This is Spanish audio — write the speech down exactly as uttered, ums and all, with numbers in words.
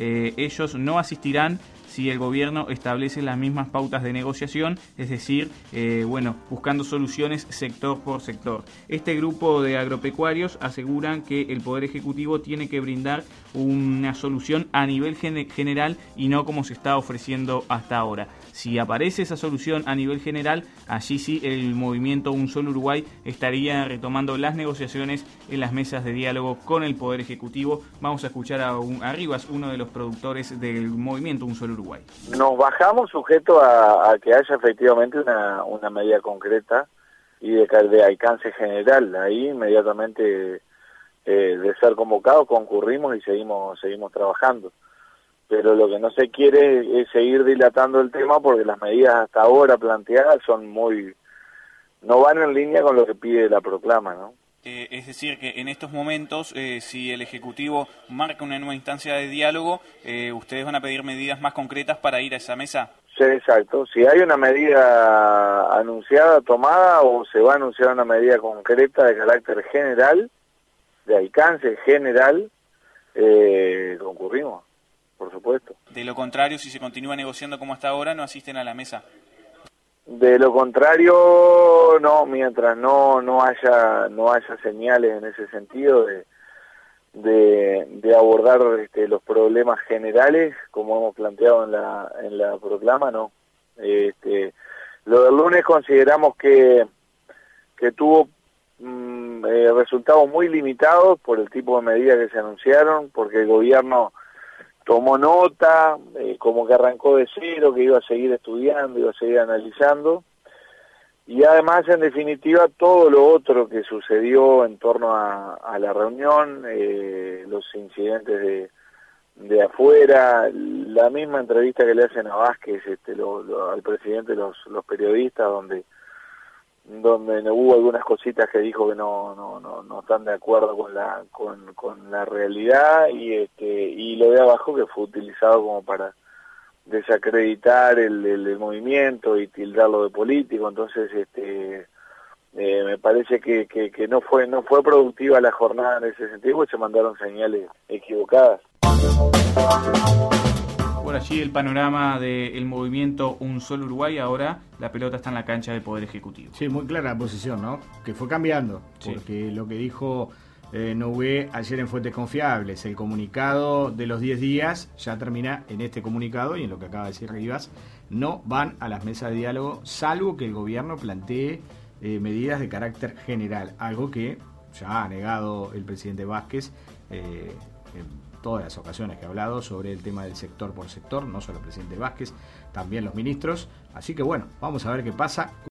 eh, ellos no asistirán si el gobierno establece las mismas pautas de negociación, es decir, eh, bueno, buscando soluciones sector por sector. Este grupo de agropecuarios aseguran que el Poder Ejecutivo tiene que brindar una solución a nivel gen- general y no como se está ofreciendo hasta ahora. Si aparece esa solución a nivel general, allí sí el movimiento Un Solo Uruguay estaría retomando las negociaciones en las mesas de diálogo con el Poder Ejecutivo. Vamos a escuchar a, un, a Rivas, uno de los productores del movimiento Un Solo Uruguay. Nos bajamos sujeto a, a que haya efectivamente una, una medida concreta y de, de alcance general. Ahí inmediatamente eh, de ser convocados concurrimos y seguimos seguimos trabajando. Pero lo que no se quiere es seguir dilatando el tema porque las medidas hasta ahora planteadas son muy, no van en línea con lo que pide la proclama, ¿no? Eh, es decir, que en estos momentos, eh, si el Ejecutivo marca una nueva instancia de diálogo, eh, ¿ustedes van a pedir medidas más concretas para ir a esa mesa? Sí, exacto. Si hay una medida anunciada, tomada, o se va a anunciar una medida concreta de carácter general, de alcance general, eh, concurrimos, por supuesto. De lo contrario, si se continúa negociando como hasta ahora, no asisten a la mesa. De lo contrario, no, mientras no no haya no haya señales en ese sentido de de, de abordar este, los problemas generales, como hemos planteado en la en la proclama, no. Este, lo del lunes consideramos que que tuvo mm, eh, resultados muy limitados por el tipo de medidas que se anunciaron, porque el gobierno tomó nota, eh, como que arrancó de cero, que iba a seguir estudiando, iba a seguir analizando, y además, en definitiva, todo lo otro que sucedió en torno a, a la reunión, eh, los incidentes de, de afuera, la misma entrevista que le hacen a Vázquez, este, lo, lo, al presidente, los, los periodistas, donde donde hubo algunas cositas que dijo que no no no, no están de acuerdo con la con, con la realidad, y este y lo de abajo que fue utilizado como para desacreditar el, el, el movimiento y tildarlo de político. Entonces este eh, me parece que, que, que no fue no fue productiva la jornada en ese sentido, porque se mandaron señales equivocadas. Por allí el panorama del movimiento Un Solo Uruguay. Ahora la pelota está en la cancha del Poder Ejecutivo. Sí, muy clara la posición, ¿no? Que fue cambiando, sí. Porque lo que dijo eh, Nogué ayer en Fuentes Confiables, el comunicado de los diez días ya termina en este comunicado, y en lo que acaba de decir Rivas, no van a las mesas de diálogo, salvo que el gobierno plantee eh, medidas de carácter general, algo que ya ha negado el presidente Vázquez eh, en todas las ocasiones que ha hablado sobre el tema del sector por sector, no solo el presidente Vázquez, también los ministros. Así que bueno, vamos a ver qué pasa.